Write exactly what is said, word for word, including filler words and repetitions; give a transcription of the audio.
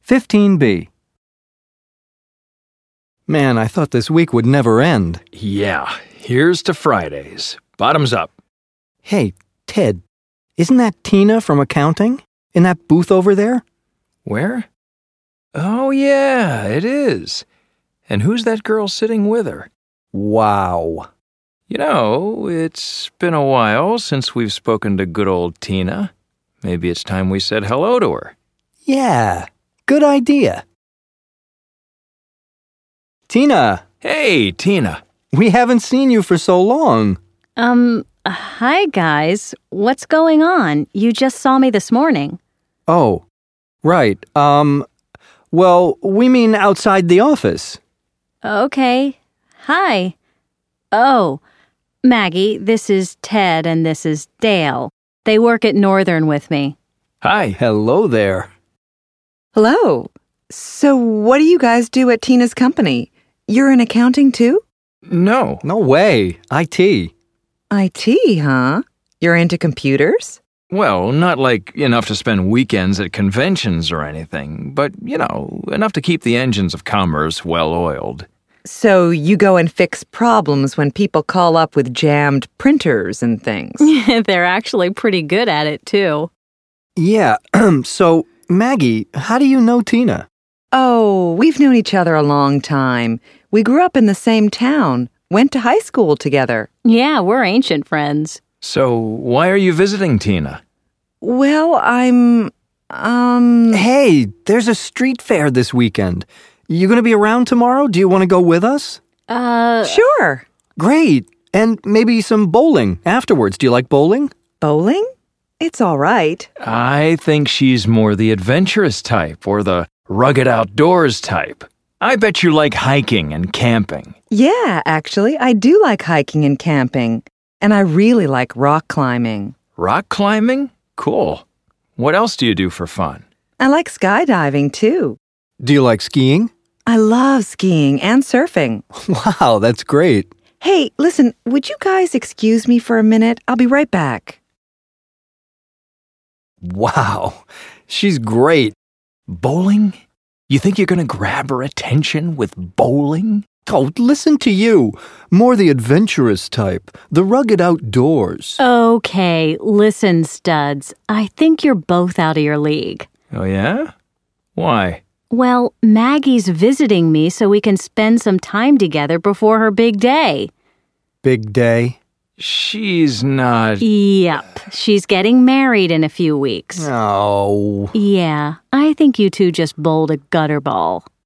fifteen B. Man, I thought this week would never end. Yeah, here's to Fridays. Bottoms up. Hey, Ted, isn't that Tina from accounting? In that booth over there? Where? Oh, yeah, it is. And who's that girl sitting with her? Wow. You know, it's been a while since we've spoken to good old Tina. Maybe it's time we said hello to her. Yeah, good idea. Tina! Hey, Tina. We haven't seen you for so long. Um, hi guys. What's going on? You just saw me this morning. Oh, right. Um, well, we mean outside the office. Okay. Hi. Oh, Maggie, this is Ted and this is Dale. They work at Northern with me. Hi. Hello there. Hello. So what do you guys do at Tina's company? You're in accounting too? No. No way. I T. I T, huh? You're into computers? Well, not like enough to spend weekends at conventions or anything, but, you know, enough to keep the engines of commerce well-oiled. So you go and fix problems when people call up with jammed printers and things. They're actually pretty good at it too. Yeah, so, Maggie, how do you know Tina? Oh, we've known each other a long time. We grew up in the same town, went to high school together. Yeah, we're ancient friends. So, why are you visiting Tina? Well, I'm, um... Hey, there's a street fair this weekend. You gonna be around tomorrow? Do you want to go with us? Uh... Sure. Great. And maybe some bowling afterwards. Do you like bowling? Bowling? It's all right. I think she's more the adventurous type or the rugged outdoors type. I bet you like hiking and camping. Yeah, actually, I do like hiking and camping. And I really like rock climbing. Rock climbing? Cool. What else do you do for fun? I like skydiving, too. Do you like skiing? I love skiing and surfing. Wow, that's great. Hey, listen, would you guys excuse me for a minute? I'll be right back. Wow, she's great. Bowling? You think you're going to grab her attention with bowling? Oh, listen to you. More the adventurous type, the rugged outdoors. Okay, listen, studs. I think you're both out of your league. Oh, yeah? Why? Well, Maggie's visiting me so we can spend some time together before her big day. Big day? She's not... Yep, she's getting married in a few weeks. Oh. Yeah, I think you two just bowled a gutter ball.